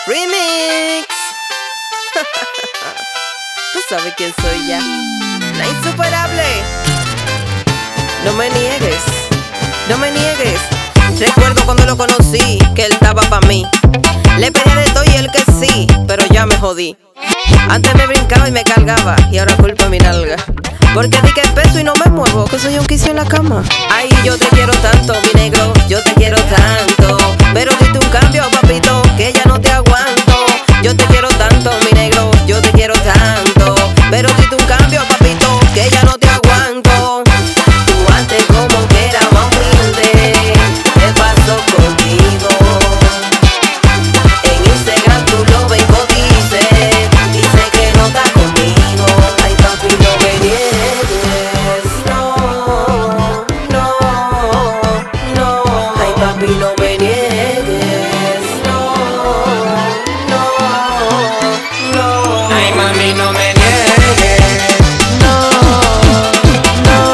Remix. Tú sabes quién soy ya. La insuperable. No me niegues, no me niegues. Recuerdo cuando lo conocí, que él estaba pa' mí. Le pedía de todo y él que sí, pero ya me jodí. Antes me brincaba y me cargaba, y ahora culpa mi nalga. Porque di que peso y no me muevo, que soy un quicio en la cama. Ay, yo te quiero tanto, mi negro, yo te quiero tanto. Pero diste un cambio, papito, que ya no te aguanto. Yo te quiero tanto, mi negro, yo te quiero tanto. Pero diste un cambio, papito, que ya no te aguanto. Tú antes como que era más humilde, ¿qué pasó contigo? En Instagram tú lo ves y dice que no está conmigo. Ay, papi, no me niegues, no, no, no. Ay, papi, no me niegues, no, no, no. Ay, mami, no me niegues. No, no,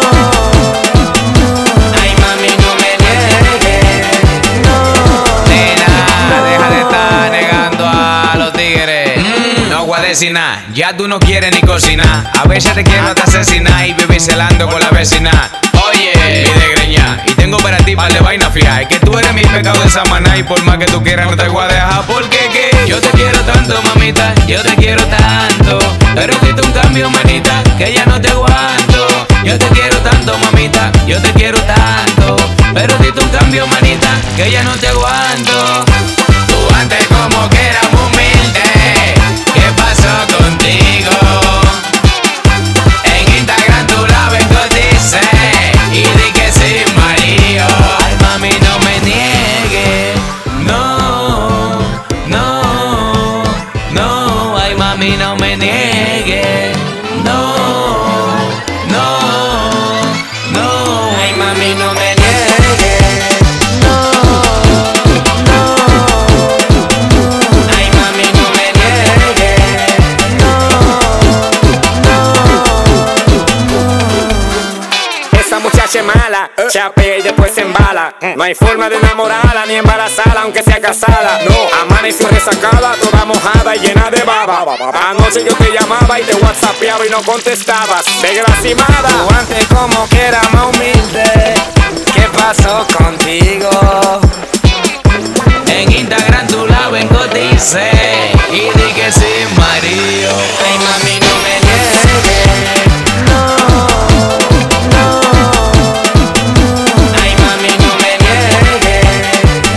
Ay, mami, no me niegues. Nena, deja de estar negando a los tigres. No voy a decir nada, ya tú no quieres ni cocinar. A veces te quiero hasta asesinar y vivir celando con la vecina. Oye, mi desgreña, y tengo para ti par de vaina fía. Es que tú eres mi pecado de Samaná y por más que tú quieras no te voy a dejar. Porque que yo te quiero tanto, mamita, yo te quiero tanto. Pero diste un cambio, manita, que ya no te aguanto. Yo te quiero tanto, mamita, yo te quiero tanto. Pero diste un cambio, manita, que ya no te aguanto. Tú antes como que eras muy humilde, ¿qué pasó contigo? En Instagram tú la ves cotice y di que sí, Mario. Ay, mami, no me niegues. No, no, no. Ay, mami, no me niegues. No, no, no. Ay, mami, no me niegues. Ay, mami, no me niegues. Esa muchacha es mala, chapea y después se embala. No hay forma de enamorarla ni embarazarla, aunque sea casada. No, amaneció resacada, toda mojada y llena de baba. Anoche yo te llamaba y te whatsappeaba y no contestabas. Desgracimada. Tú antes como que era más humilde, ¿qué pasó contigo? En Instagram tú la ves cotice y di que sí, Mario. Ay, mami, no me niegues. Ay, mami, no me niegues.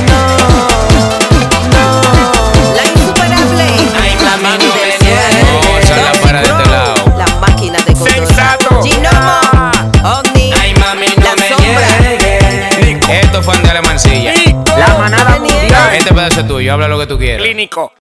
la insuperable. Ay, mami, no me No, echarla para de este lado. La máquina de control. Sensato. Ginomo, Omni, Ay, mami, no La me Sombra. niegues. Esto fue de la mancilla. La manada No me niegues. mundial. Este pedazo es tuyo, habla lo que tú quieras. Clínico.